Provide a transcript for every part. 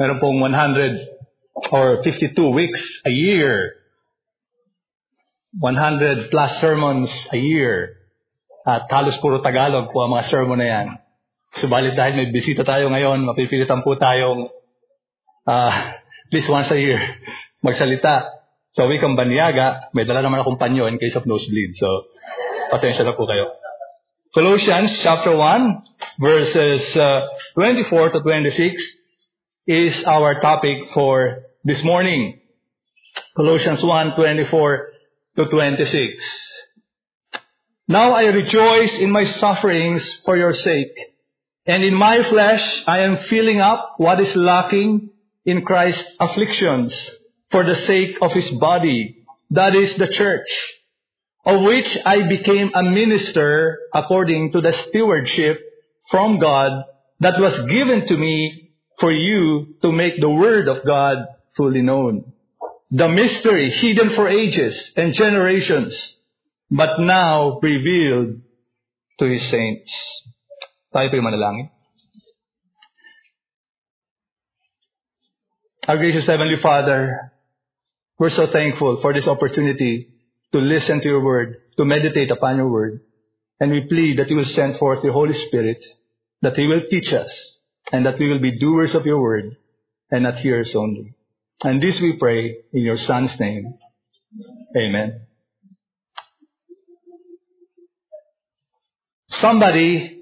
Meron pong 100 or 52 weeks a year. 100 plus sermons a year. At halos puro Tagalog po ang mga sermon na yan. Subalit dahil may bisita tayo ngayon, mapipilitan po tayong at least once a year magsalita. So, wikang Banyaga, may dala naman akong panyo in case of nosebleed. So, pasensya na po kayo. Colossians chapter 1, verses 24 to 26 is our topic for this morning. Colossians 1, 24 to 26. Now I rejoice in my sufferings for your sake, and in my flesh I am filling up what is lacking in Christ's afflictions for the sake of His body, that is the church, of which I became a minister according to the stewardship from God that was given to me for you to make the word of God fully known. The mystery hidden for ages and generations, but now revealed to His saints. Tayo po'y manalangin. Our gracious Heavenly Father, we're so thankful for this opportunity to listen to your word, to meditate upon your word. And we plead that you will send forth the Holy Spirit, that He will teach us, and that we will be doers of your word, and not hearers only. And this we pray in your Son's name. Amen. Somebody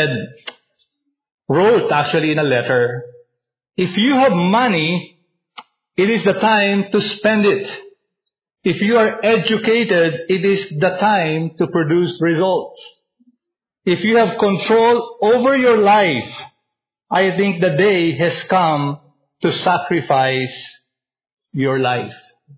wrote actually in a letter, if you have money, it is the time to spend it. If you are educated, it is the time to produce results. If you have control over your life, I think the day has come to sacrifice your life.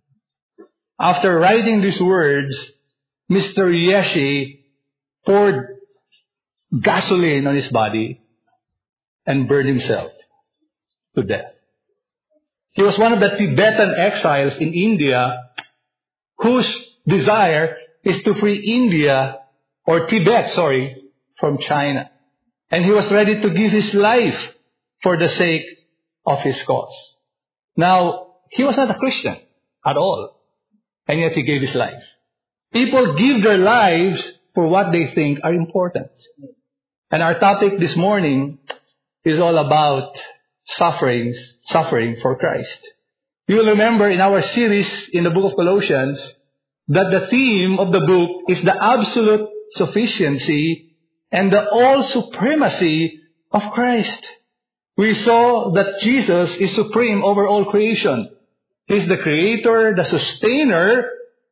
After writing these words, Mr. Yeshe poured gasoline on his body and burned himself to death. He was one of the Tibetan exiles in India whose desire is to free India, or Tibet, from China. And he was ready to give his life for the sake of his cause. Now, he was not a Christian at all, and yet he gave his life. People give their lives for what they think are important. And our topic this morning is all about suffering for Christ. You will remember in our series in the book of Colossians that the theme of the book is the absolute sufficiency and the all supremacy of Christ. We saw that Jesus is supreme over all creation. He's the creator, the sustainer,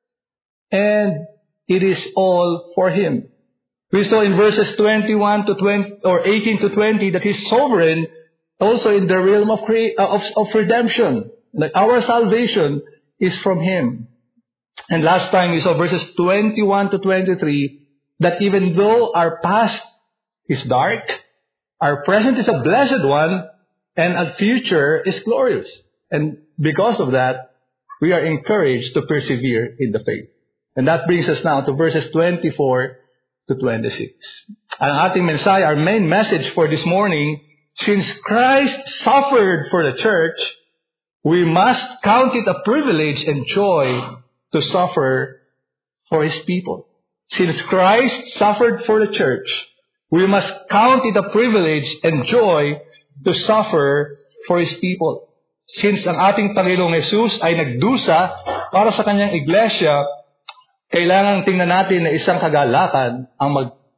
and it is all for Him. We saw in verses 21 to 20 or 18 to 20 that He's sovereign also in the realm of redemption. That our salvation is from Him. And last time we saw verses 21 to 23 that even though our past is dark, our present is a blessed one, and our future is glorious. And because of that, we are encouraged to persevere in the faith. And that brings us now to verses 24 to 26. Ang ating mensahe, our main message for this morning, since Christ suffered for the church, we must count it a privilege and joy to suffer for His people. Since Christ suffered for the church, we must count it a privilege and joy to suffer for His people. Since ang ating Panginoong Jesus ay nagdusa para sa Kanyang iglesia, kailangan tingnan natin na isang kagalakan ang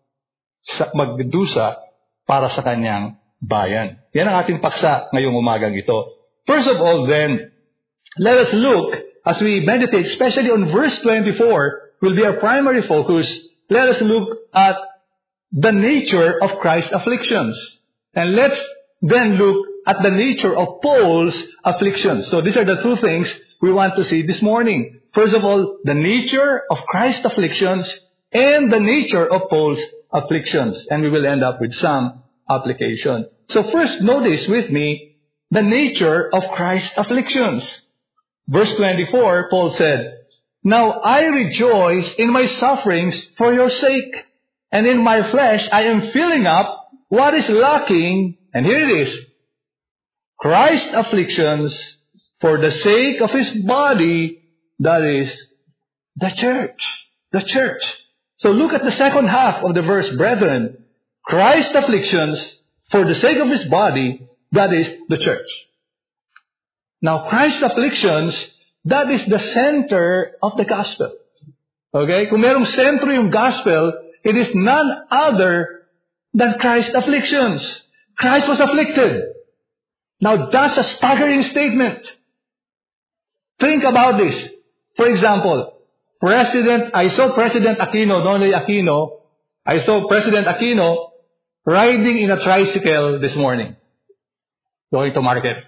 magdusa para sa Kanyang bayan. Yan ang ating paksa ngayong umagang ito. First of all then, let us look, as we meditate, especially on verse 24, will be our primary focus. Let us look at the nature of Christ's afflictions. And let's then look at the nature of Paul's afflictions. So these are the two things we want to see this morning. First of all, the nature of Christ's afflictions and the nature of Paul's afflictions. And we will end up with some application. So first, notice with me the nature of Christ's afflictions. Verse 24, Paul said, Now I rejoice in my sufferings for your sake, and in my flesh I am filling up what is lacking, and here it is, Christ's afflictions for the sake of His body, that is, the church. The church. So look at the second half of the verse, brethren. Christ's afflictions for the sake of His body, that is, the church. Now, Christ's afflictions, that is the center of the gospel. Okay? Kung merong sentro yung gospel, it is none other than Christ's afflictions. Christ was afflicted. Now, that's a staggering statement. Think about this. For example, I saw President Aquino, Nonoy Aquino, I saw President Aquino riding in a tricycle this morning, going to market.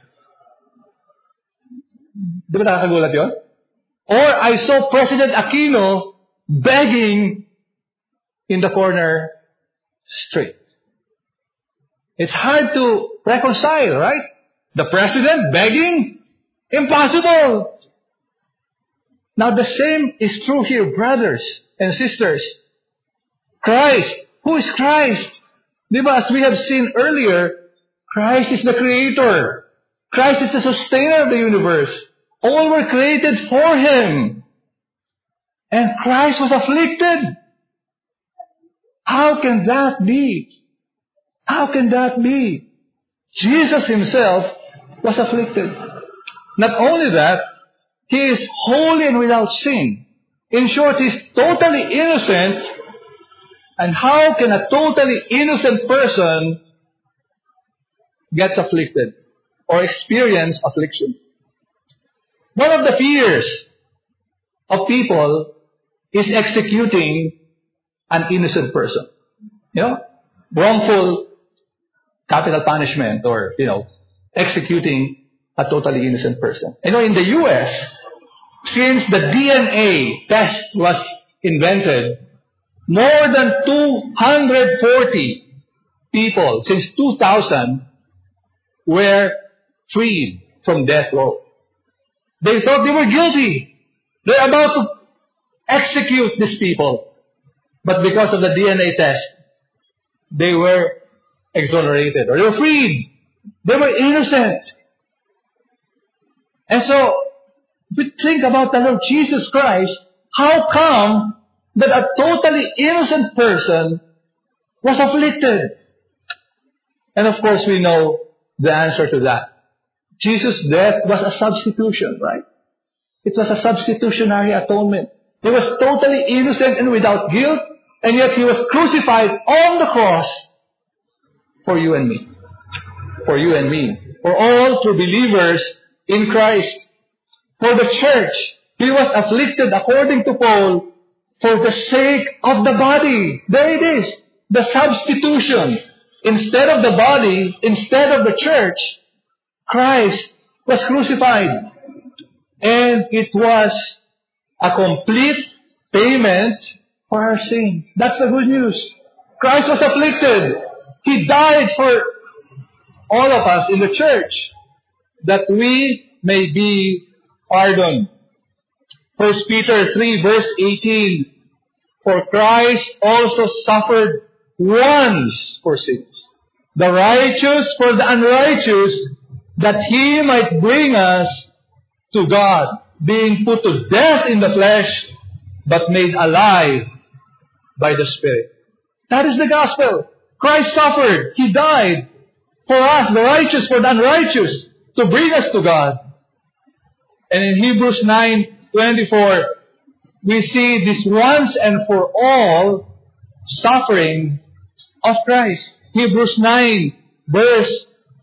Di ba nakakagulat yun? Or I saw President Aquino begging in the corner street. It's hard to reconcile, right? The president begging? Impossible! Now the same is true here, brothers and sisters. Christ. Who is Christ? Di ba, as we have seen earlier, Christ is the Creator. Christ is the sustainer of the universe. All were created for Him. And Christ was afflicted. How can that be? How can that be? Jesus Himself was afflicted. Not only that, He is holy and without sin. In short, He is totally innocent. And how can a totally innocent person get afflicted or experience affliction? One of the fears of people is executing an innocent person. You know, wrongful capital punishment or, executing a totally innocent person. In the U.S., since the DNA test was invented, more than 240 people since 2000 were freed from death row. They thought they were guilty. They're about to execute these people. But because of the DNA test, they were exonerated or they were freed. They were innocent. And so, if we think about the Lord Jesus Christ, how come that a totally innocent person was afflicted? And of course, we know the answer to that. Jesus' death was a substitution, right? It was a substitutionary atonement. He was totally innocent and without guilt, and yet He was crucified on the cross for you and me. For you and me. For all true believers in Christ. For the church, He was afflicted, according to Paul, for the sake of the body. There it is. The substitution. Instead of the body, instead of the church, Christ was crucified. And it was a complete payment for our sins. That's the good news. Christ was afflicted. He died for all of us in the church, that we may be pardoned. 1 Peter 3 verse 18, for Christ also suffered once for sins, the righteous for the unrighteous, that He might bring us to God, being put to death in the flesh, but made alive by the Spirit. That is the gospel. Christ suffered. He died for us, the righteous for the unrighteous, to bring us to God. And in Hebrews 9:24, we see this once and for all suffering of Christ. Hebrews 9 verse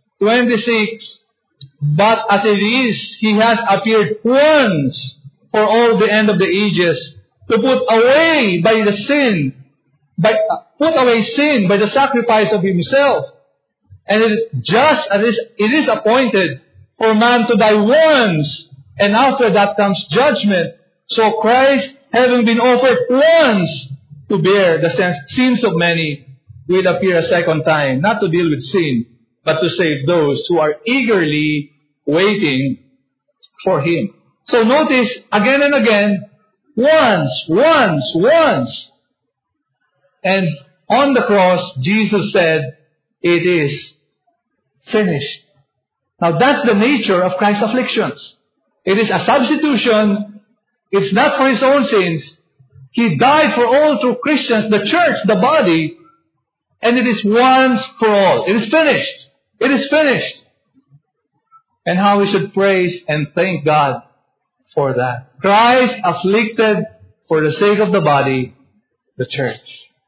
26, but as it is, He has appeared once for all the end of the ages, to put away sin by the sacrifice of Himself. And it is just as it is appointed for man to die once, and after that comes judgment. So Christ, having been offered once to bear the sins of many, will appear a second time, not to deal with sin, but to save those who are eagerly waiting for Him. So notice, again and again, once. And on the cross, Jesus said, it is finished. Now that's the nature of Christ's afflictions. It is a substitution. It's not for His own sins. He died for all true Christians, the church, the body, and it is once for all. It is finished. It is finished. And how we should praise and thank God for that. Christ afflicted for the sake of the body, the church.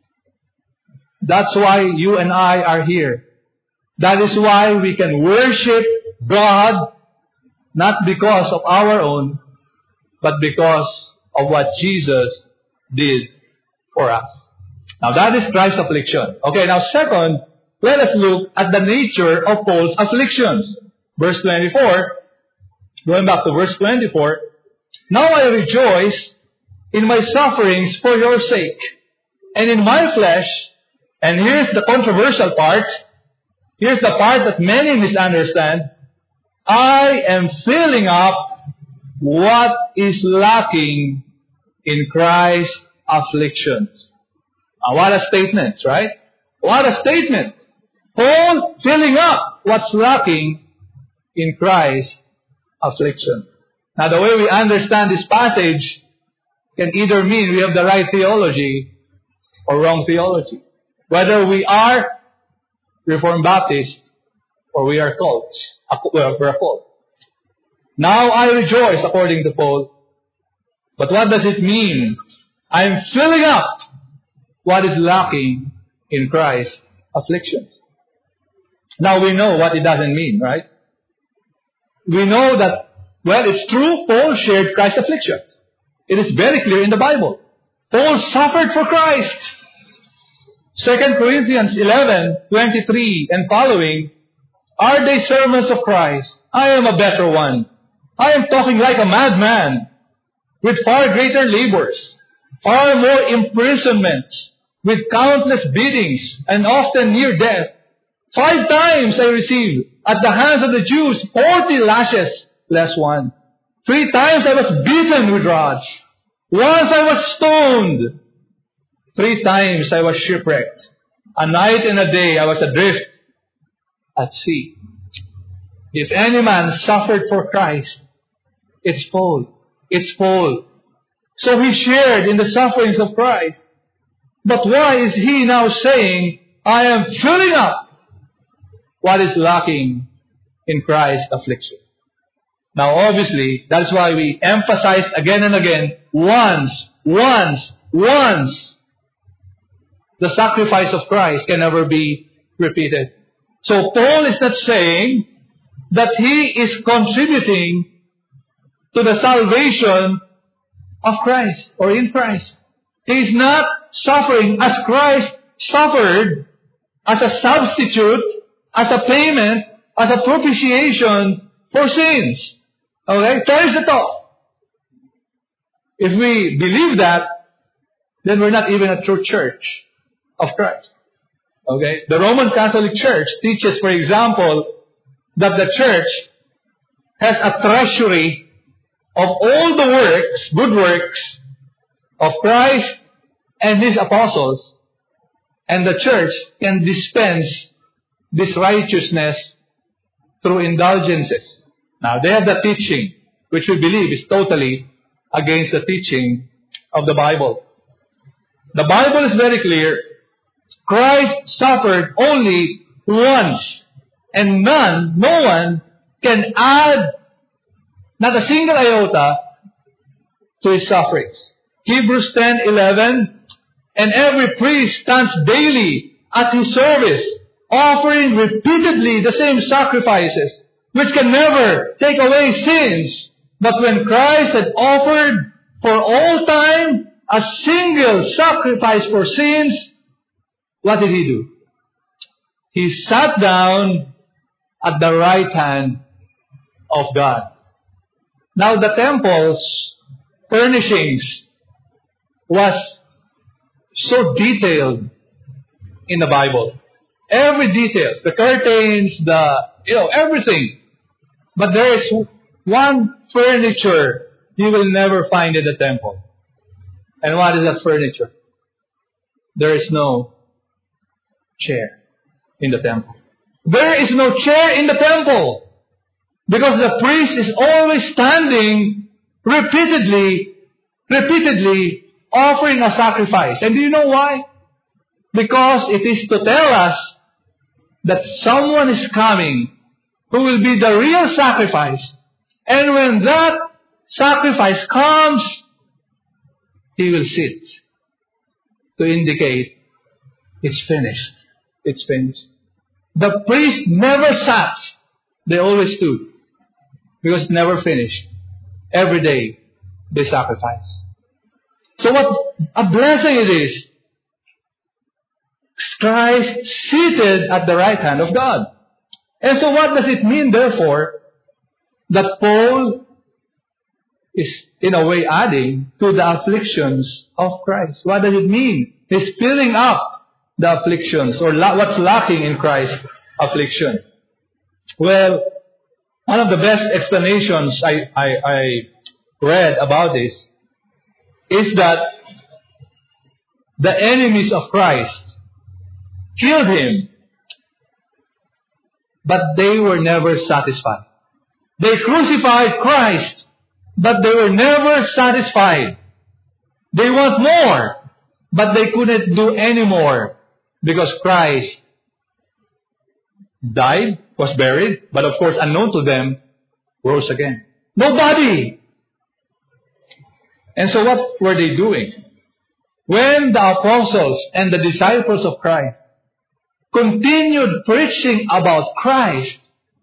That's why you and I are here. That is why we can worship God, not because of our own, but because of what Jesus did for us. Now that is Christ's affliction. Okay, now second, let us look at the nature of Paul's afflictions. Verse 24, going back to verse 24, now I rejoice in my sufferings for your sake, and in my flesh, and here's the controversial part, here's the part that many misunderstand, I am filling up what is lacking in Christ's afflictions. Now, what a statement, right? What a statement. Paul filling up what's lacking in Christ's affliction. Now, the way we understand this passage can either mean we have the right theology or wrong theology. Whether we are Reformed Baptist or we are cults. We're a cult. Now I rejoice, according to Paul. But what does it mean? I am filling up what is lacking in Christ's afflictions. Now we know what it doesn't mean, right? We know that, well, it's true, Paul shared Christ's afflictions. It is very clear in the Bible. Paul suffered for Christ. 2 Corinthians 11:23 and following, are they servants of Christ? I am a better one. I am talking like a madman, with far greater labors, far more imprisonments, with countless beatings, and often near death. 5 times I received at the hands of the Jews 40 lashes, less one. 3 times I was beaten with rods. Once I was stoned. 3 times I was shipwrecked. A night and a day I was adrift at sea. If any man suffered for Christ, it's Paul. It's Paul. So he shared in the sufferings of Christ. But why is he now saying, I am filling up what is lacking in Christ's affliction? Now obviously, that's why we emphasize again and again, once. The sacrifice of Christ can never be repeated. So Paul is not saying that he is contributing to the salvation of Christ or in Christ. He is not suffering as Christ suffered as a substitute, as a payment, as a propitiation for sins. Okay? There's the thought. If we believe that, then we're not even a true church of Christ. Okay? The Roman Catholic Church teaches, for example, that the church has a treasury of all the works, good works, of Christ and His apostles, and the church can dispense this righteousness through indulgences. Now, they have the teaching, which we believe is totally against the teaching of the Bible. The Bible is very clear. Christ suffered only once, and no one can add not a single iota to His sufferings. Hebrews 10:11, and every priest stands daily at his service, offering repeatedly the same sacrifices, which can never take away sins. But when Christ had offered for all time a single sacrifice for sins, what did He do? He sat down at the right hand of God. Now the temple's furnishings was so detailed in the Bible. Every detail, the curtains, everything. But there is one furniture you will never find in the temple. And what is that furniture? There is no chair in the temple. There is no chair in the temple. Because the priest is always standing repeatedly offering a sacrifice. And do you know why? Because it is to tell us that someone is coming who will be the real sacrifice. And when that sacrifice comes, He will sit to indicate it's finished. It's finished. The priest never sat. They always stood. Because it never finished. Every day, they sacrifice. So what a blessing it is. Christ seated at the right hand of God. And so what does it mean, therefore, that Paul is in a way adding to the afflictions of Christ? What does it mean? He's filling up the afflictions or what's lacking in Christ's affliction. Well, one of the best explanations I read about this is that the enemies of Christ killed Him, but they were never satisfied. They crucified Christ, but they were never satisfied. They want more, but they couldn't do any more because Christ died, was buried, but of course unknown to them, rose again. Nobody! And so what were they doing? When the apostles and the disciples of Christ continued preaching about Christ,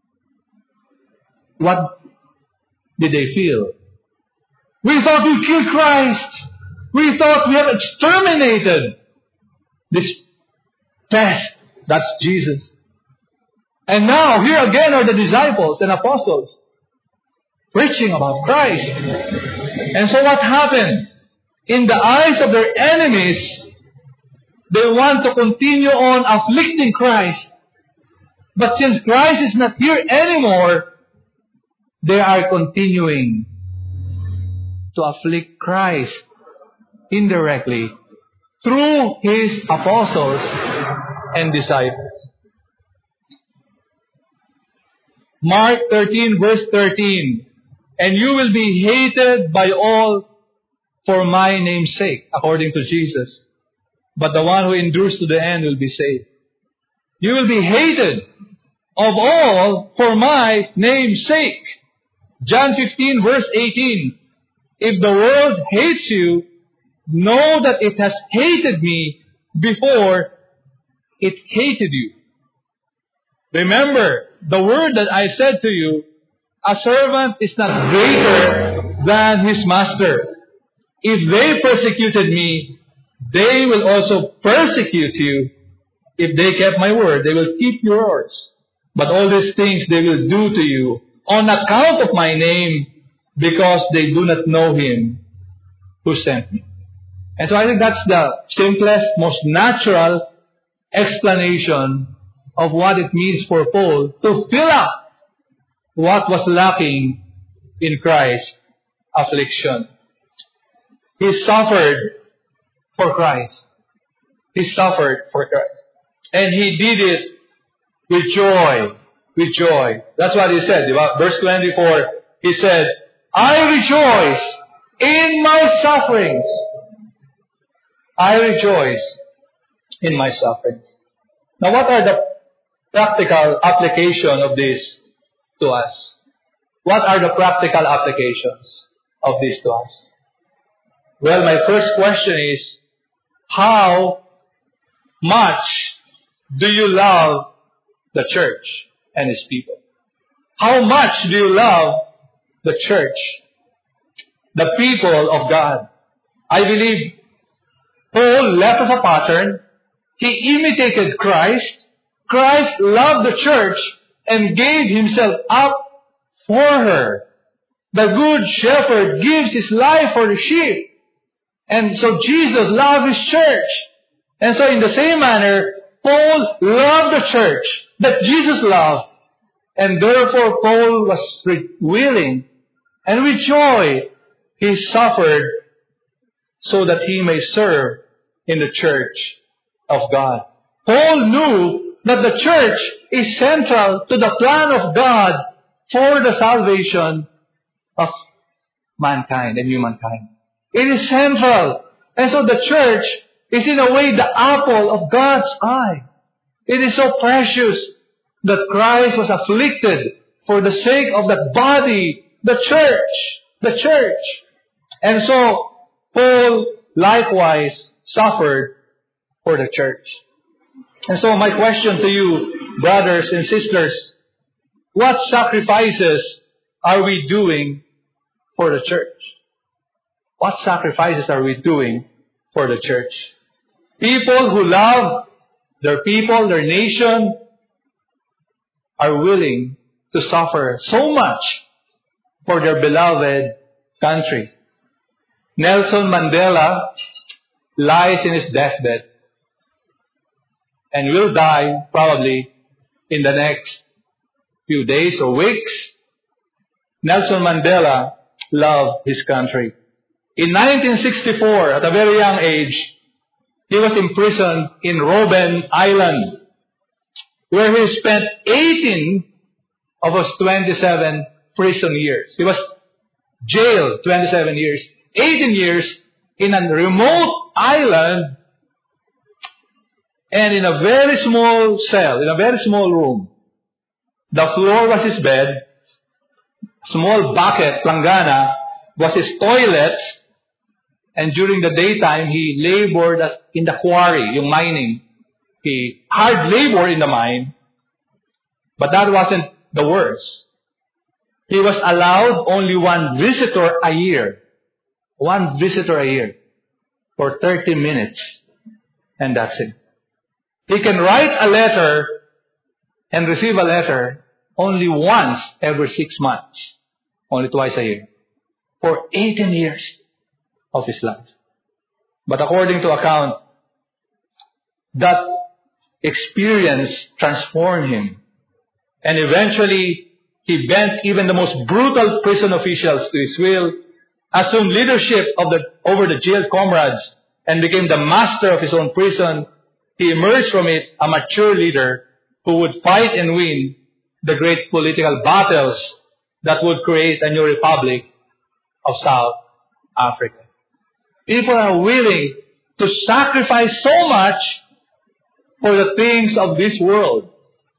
what did they feel? We thought we killed Christ. We thought we have exterminated this pest. That's Jesus. And now, here again are the disciples and apostles preaching about Christ. And so what happened? In the eyes of their enemies, they want to continue on afflicting Christ. But since Christ is not here anymore, they are continuing to afflict Christ indirectly through His apostles and disciples. Mark 13 verse 13. And you will be hated by all for my name's sake, according to Jesus. But the one who endures to the end will be saved. You will be hated of all for my name's sake. John 15 verse 18. If the world hates you, know that it has hated me before it hated you. Remember the word that I said to you, a servant is not greater than his master. If they persecuted me, they will also persecute you. If they kept my word, they will keep yours. But all these things they will do to you on account of my name, because they do not know Him who sent me. And so I think that's the simplest, most natural explanation of what it means for Paul to fill up what was lacking in Christ's affliction. He suffered for Christ. He suffered for Christ. And He did it with joy. With joy. That's what He said. Verse 24, He said, I rejoice in my sufferings. I rejoice in my sufferings. Now, what are the practical application of this to us? What are the practical applications of this to us? Well, my first question is, how much do you love the church and its people? How much do you love the church, the people of God? I believe Paul left us a pattern. He imitated Christ. Christ loved the church and gave Himself up for her. The good shepherd gives his life for the sheep. And so Jesus loved His church. And so in the same manner, Paul loved the church that Jesus loved. And therefore Paul was willing and with joy he suffered so that he may serve in the church of God. Paul knew that the church is central to the plan of God for the salvation of mankind and humankind. It is central. And so the church is in a way the apple of God's eye. It is so precious that Christ was afflicted for the sake of that body, the church. The church. And so Paul likewise suffered for the church. And so my question to you, brothers and sisters, what sacrifices are we doing for the church? What sacrifices are we doing for the church? People who love their people, their nation, are willing to suffer so much for their beloved country. Nelson Mandela lies in his deathbed and will die probably in the next few days or weeks. Nelson Mandela loved his country. In 1964, at a very young age, he was imprisoned in Robben Island, where he spent 18 of his 27 prison years. He was jailed 27 years, 18 years in a remote island and in a very small cell, in a very small room. The floor was his bed, small bucket, planggana, was his toilet, and during the daytime, he labored in the quarry, yung mining. He hard labor in the mine, but that wasn't the worst. He was allowed only one visitor a year. One visitor a year for 30 minutes. And that's it. He can write a letter and receive a letter only once every 6 months. Only twice a year. For 18 years of his life. But according to account, that experience transformed him. And eventually, he bent even the most brutal prison officials to his will, assumed leadership over the jailed comrades, and became the master of his own prison. He emerged from it a mature leader who would fight and win the great political battles that would create a new republic of South Africa. People are willing to sacrifice so much for the things of this world.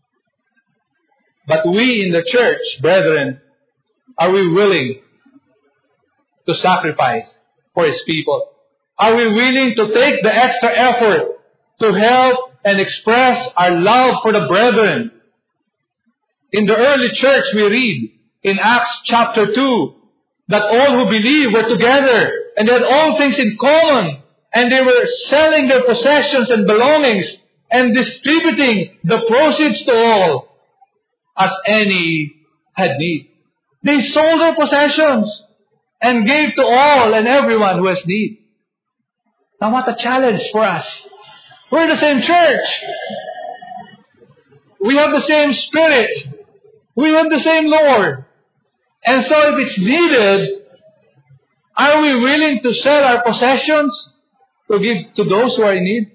But we in the church, brethren, are we willing to sacrifice for His people? Are we willing to take the extra effort to help and express our love for the brethren? In the early church, we read in Acts chapter 2 that all who believed were together and they had all things in common, and they were selling their possessions and belongings and distributing the proceeds to all as any had need. They sold their possessions and gave to all and everyone who has need. Now what a challenge for us. We're the same church. We have the same Spirit. We have the same Lord. And so if it's needed, are we willing to sell our possessions to give to those who are in need?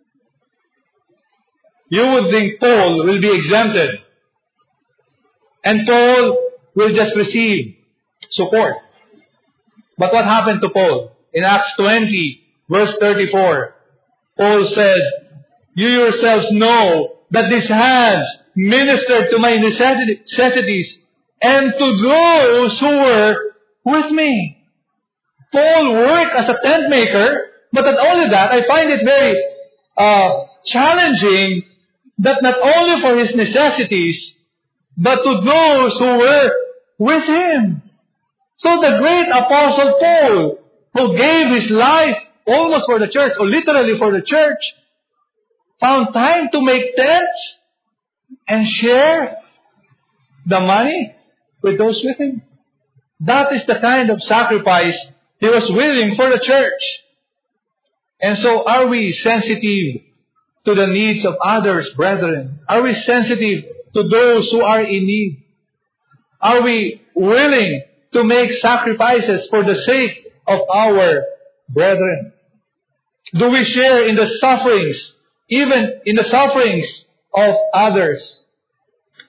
You would think Paul will be exempted. And Paul will just receive support. But what happened to Paul? In Acts 20, verse 34, Paul said, "You yourselves know that these hands ministered to my necessities and to those who were with me." Paul worked as a tent maker, but not only that, I find it very challenging that not only for his necessities, but to those who were with him. So the great Apostle Paul, who gave his life almost for the church, or literally for the church, found time to make tents and share the money with those with him. That is the kind of sacrifice he was willing for the church. And so are we sensitive to the needs of others, brethren? Are we sensitive to those who are in need? Are we willing to make sacrifices for the sake of our brethren? Do we share in the sufferings, even in the sufferings of others?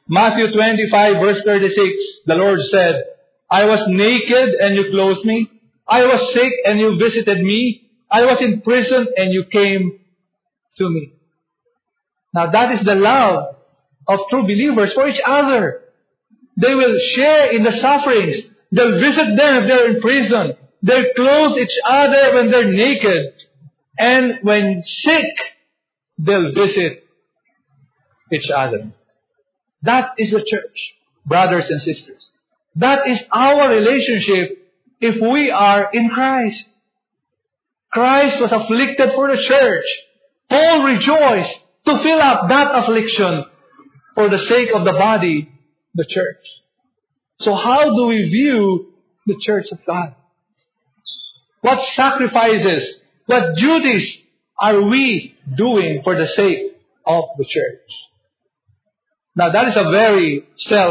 Matthew 25 verse 36, the Lord said, I was naked and you clothed me. I was sick and you visited me. I was in prison and you came to me. Now that is the love of true believers for each other. They will share in the sufferings. They'll visit them if they're in prison. They'll clothe each other when they're naked. And when sick, they'll visit each other. That is the church, brothers and sisters. That is our relationship if we are in Christ. Christ was afflicted for the church. Paul rejoiced to fill up that affliction for the sake of the body, the church. So how do we view the church of God? What sacrifices, what duties are we doing for the sake of the church? Now that is a very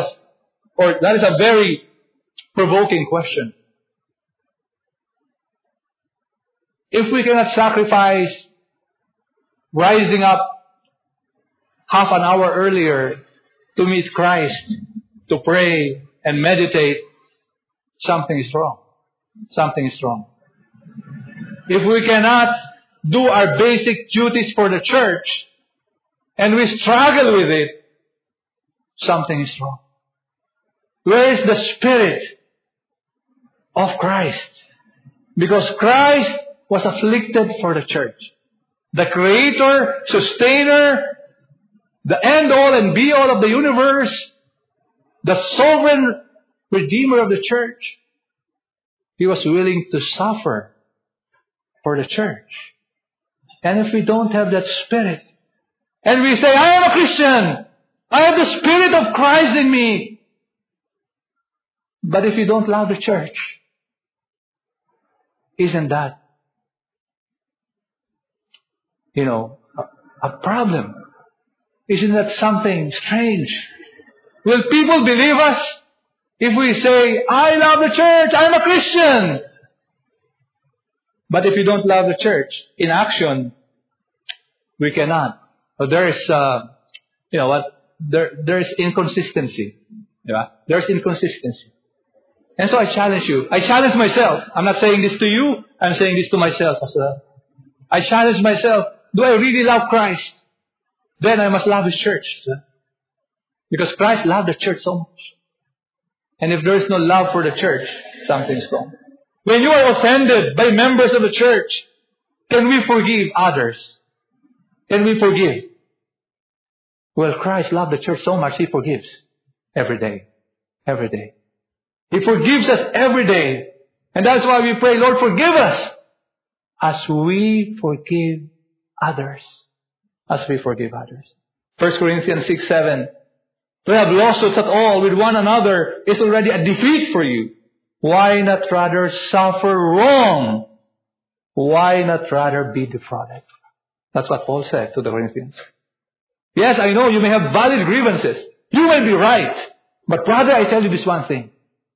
provoking question. If we cannot sacrifice rising up half an hour earlier to meet Christ, to pray and meditate, something is wrong. Something is wrong. If we cannot do our basic duties for the church, and we struggle with it, something is wrong. Where is the Spirit of Christ? Because Christ was afflicted for the church. The Creator, Sustainer, the end-all and be-all of the universe, the sovereign Redeemer of the church, He was willing to suffer for the church. And if we don't have that Spirit, and we say, I am a Christian, I have the Spirit of Christ in me, but if you don't love the church, isn't that, a problem? Isn't that something strange? Will people believe us if we say, I love the church, I'm a Christian? But if you don't love the church, in action, we cannot. So there is, there is inconsistency. Yeah? There's inconsistency. And so I challenge you. I challenge myself. I'm not saying this to you. I'm saying this to myself as well. I challenge myself. Do I really love Christ? Then I must love His church. Because Christ loved the church so much. And if there is no love for the church, something's wrong. When you are offended by members of the church, can we forgive others? Can we forgive? Well, Christ loved the church so much, He forgives every day. Every day. He forgives us every day. And that's why we pray, Lord, forgive us as we forgive others. As we forgive others. 1 Corinthians 6:7. To have lawsuits at all with one another is already a defeat for you. Why not rather suffer wrong? Why not rather be defrauded? That's what Paul said to the Corinthians. Yes, I know you may have valid grievances. You may be right. But brother, I tell you this one thing.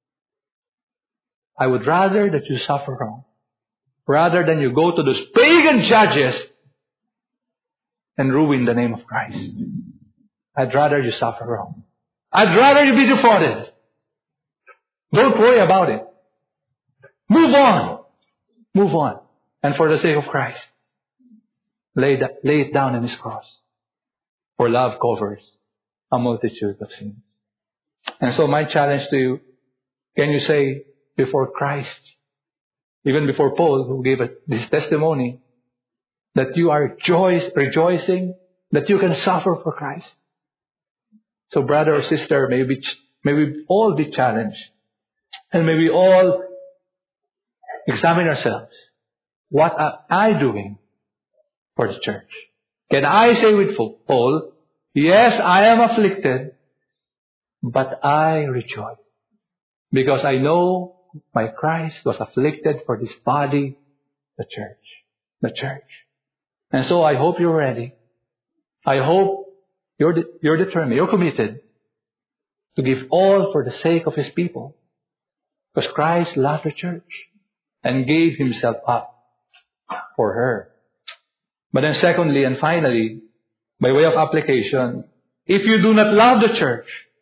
I would rather that you suffer wrong, rather than you go to those pagan judges and ruin the name of Christ. I'd rather you suffer wrong. I'd rather you be defrauded. Don't worry about it. Move on. Move on. And for the sake of Christ, lay it down in His cross. For love covers a multitude of sins. And so my challenge to you, can you say before Christ, even before Paul, who gave this testimony, that you are rejoicing that you can suffer for Christ? So brother or sister, may we all be challenged. And may we all examine ourselves. What am I doing for the church? Can I say with Paul, yes, I am afflicted, but I rejoice. Because I know my Christ was afflicted for this body, the church. The church. And so I hope you're ready. I hope you're determined, you're committed to give all for the sake of His people. Because Christ loved the church and gave Himself up for her. But then secondly and finally, by way of application, if you do not love the church,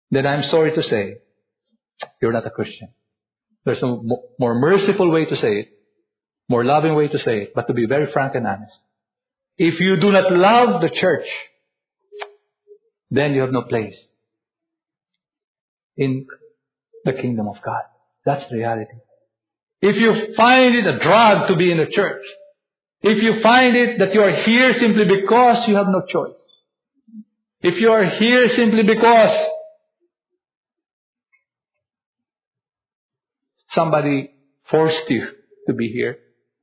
then I'm sorry to say, you're not a Christian. There's no more merciful way to say it, more loving way to say it, but to be very frank and honest. If you do not love the church, then you have no place in the kingdom of God. That's the reality. If you find it a drag to be in the church, if you find it that you are here simply because you have no choice, if you are here simply because somebody forced you to be here,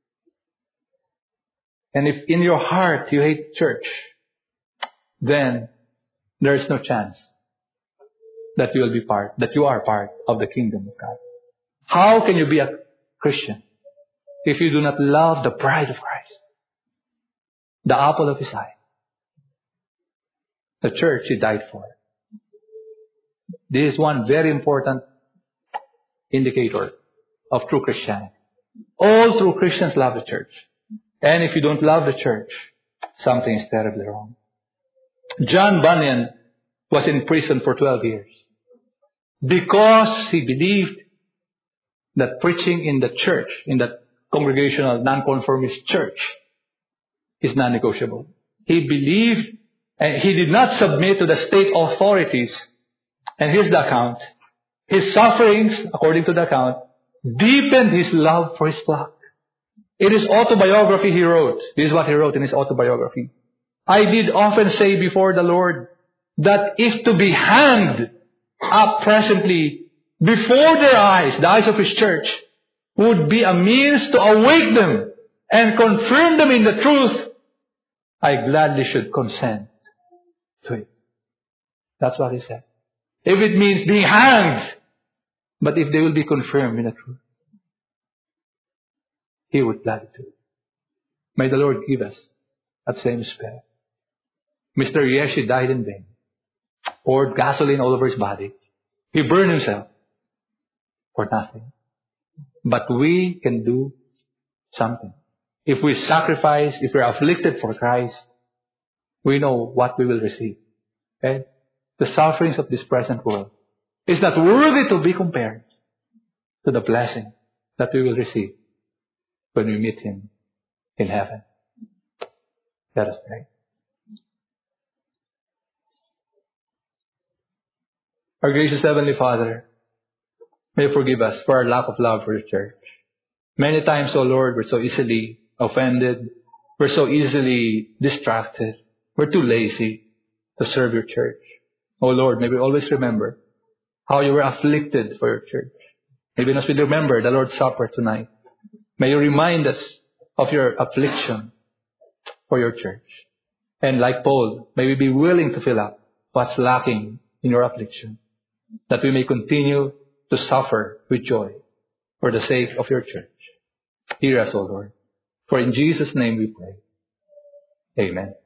and if in your heart you hate church, then there is no chance that you are part of the kingdom of God. How can you be a Christian if you do not love the bride of Christ, the apple of His eye, the church He died for? This is one very important indicator of true Christianity. All true Christians love the church. And if you don't love the church, something is terribly wrong. John Bunyan was in prison for 12 years because he believed that preaching in the church, in the congregational nonconformist church, is non-negotiable. He believed and he did not submit to the state authorities. And here's the account. His sufferings, according to the account, deepened his love for his flock. In his autobiography he wrote, this is what he wrote in his autobiography: I did often say before the Lord that if to be hanged up presently before their eyes, the eyes of His church, would be a means to awake them and confirm them in the truth, I gladly should consent to it. That's what he said. If it means being hanged, but if they will be confirmed in the truth, he would gladly do it. May the Lord give us that same spirit. Mr. Yeshi died in vain. Poured gasoline all over his body. He burned himself for nothing. But we can do something. If we sacrifice, if we are afflicted for Christ, we know what we will receive. Okay? The sufferings of this present world is not worthy to be compared to the blessing that we will receive when we meet Him in heaven. Let us pray. Our gracious Heavenly Father, may you forgive us for our lack of love for Your church. Many times, O Lord, we're so easily offended. We're so easily distracted. We're too lazy to serve Your church. O Lord, may we always remember how You were afflicted for Your church. Even as we remember the Lord's Supper tonight, may You remind us of Your affliction for Your church. And like Paul, may we be willing to fill up what's lacking in Your affliction, that we may continue to suffer with joy for the sake of Your church. Hear us, O Lord. For in Jesus' name we pray. Amen.